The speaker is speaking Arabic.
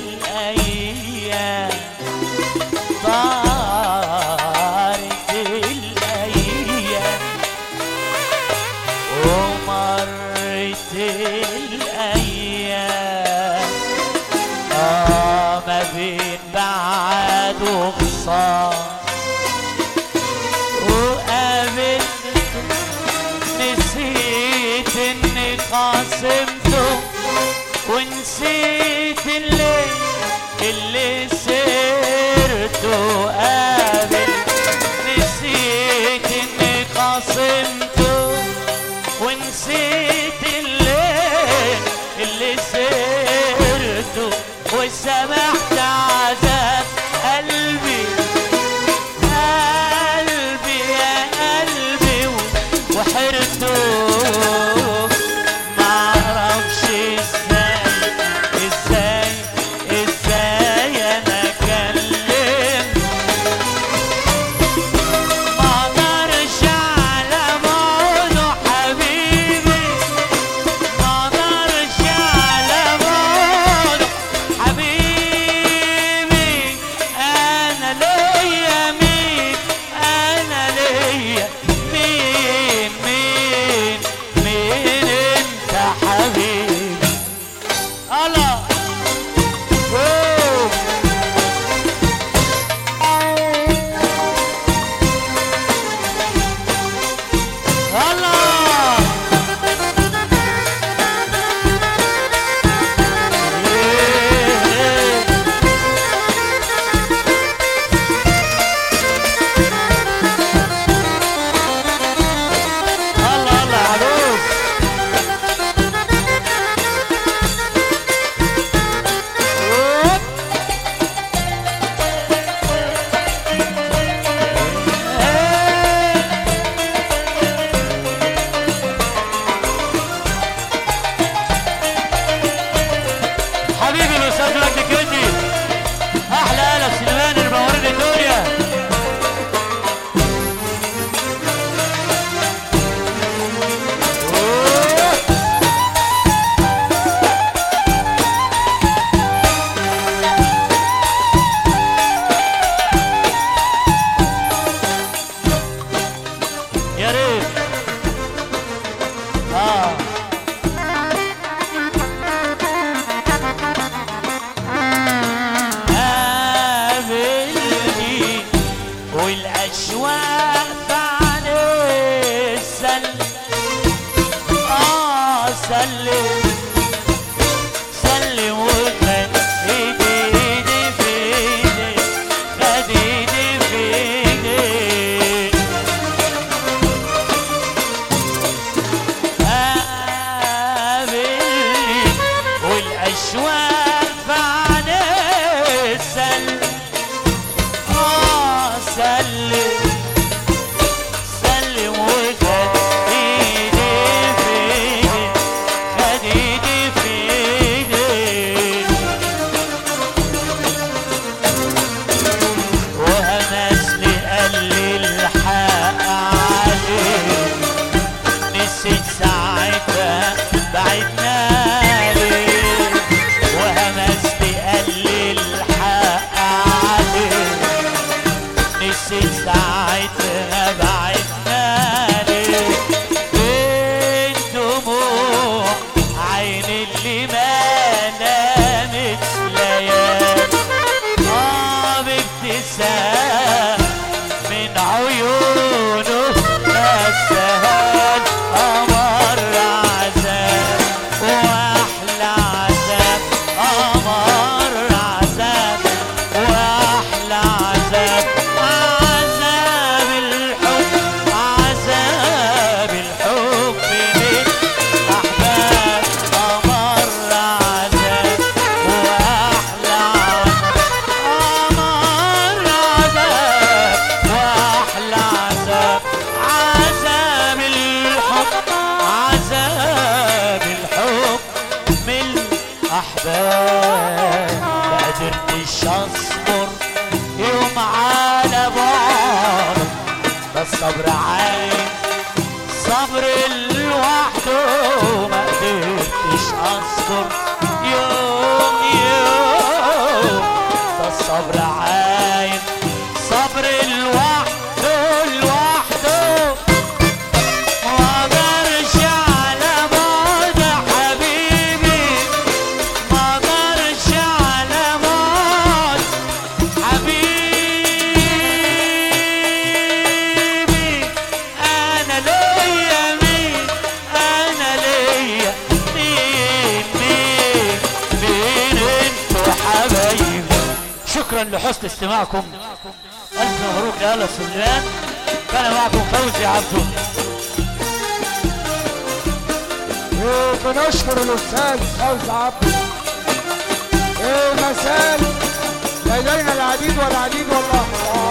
الأيام طارت الأيام ومرت الأيام ما بين بعد وخصام وقابلته نسيت اني خاصمته ونسيت اللي سرته قابل نسيت اني خاصمته ونسيت اللي سرته وسمحت عذاب قلبي قلبي يا قلبي وحرته معرفش ازاي انا اكلم مقدرش على بعده حبيبي مقدرش على بعده حبيبي انا ليا مين انا ليا مين انت حبيبي الله والأشواق عليه سلم وخد ايدي في ايدي خد ايدي في ايدي قابلني والأشواق عليه سلم وخد ايدي في ايدي خد ايدي في ايدي وهمسني قال لي الحق عليه نسيت ساعتها بعدنا ليه وهمسني قال لي الحق عليه نسيت ساعتها بعدنا ليه بين دموع عين اللي ما نامت ليالي بابتسام من عيونه ما سهل قمر عذاب واحلى عذاب قمر عذاب واحلى عذاب عذاب الحب من احباب قمر عذاب واحلى قمر عذاب واحلى عذاب عذاب الحب من احباب ما قدرتش اصبر يوم على بعض بس صبر عايز صبر لوحده ما قدرتش اصبر يوم شكرا لحسن استماعكم. الف مبروك يا آل سليمان. كان معكم فوزي عبده. بنشكر الاستاذ فوزي عبده. ما زال لدينا العديد والعديد والله.